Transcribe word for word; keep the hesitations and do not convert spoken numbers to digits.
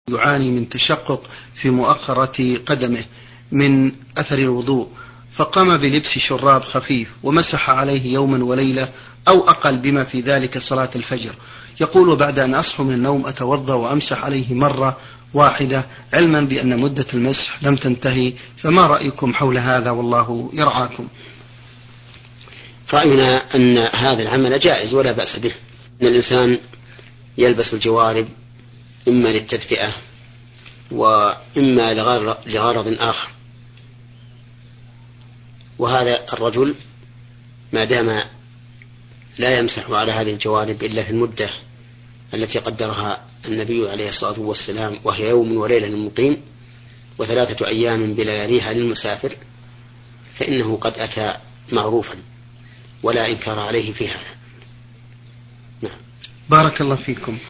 يعاني من تشقق في مؤخرة قدمه من أثر الوضوء، فقام بلبس شراب خفيف ومسح عليه يوما وليلة أو أقل بما في ذلك صلاة الفجر. يقول: وبعد أن أصحو من النوم أتوضأ وأمسح عليه مرة واحدة، علما بأن مدة المسح لم تنتهي، فما رأيكم حول هذا والله يرعاكم؟ رأينا أن هذا العمل جائز ولا بأس به، أن الإنسان يلبس الجوارب إما للتدفئة وإما لغرض آخر، وهذا الرجل ما دام لا يمسح على هذه الجوارب إلا في المدة التي قدرها النبي عليه الصلاة والسلام، وهي يوم وليلة للمقيم وثلاثة أيام بلياليها للمسافر، فإنه قد أتى معروفا ولا إنكار عليه في هذا. نعم. بارك الله فيكم.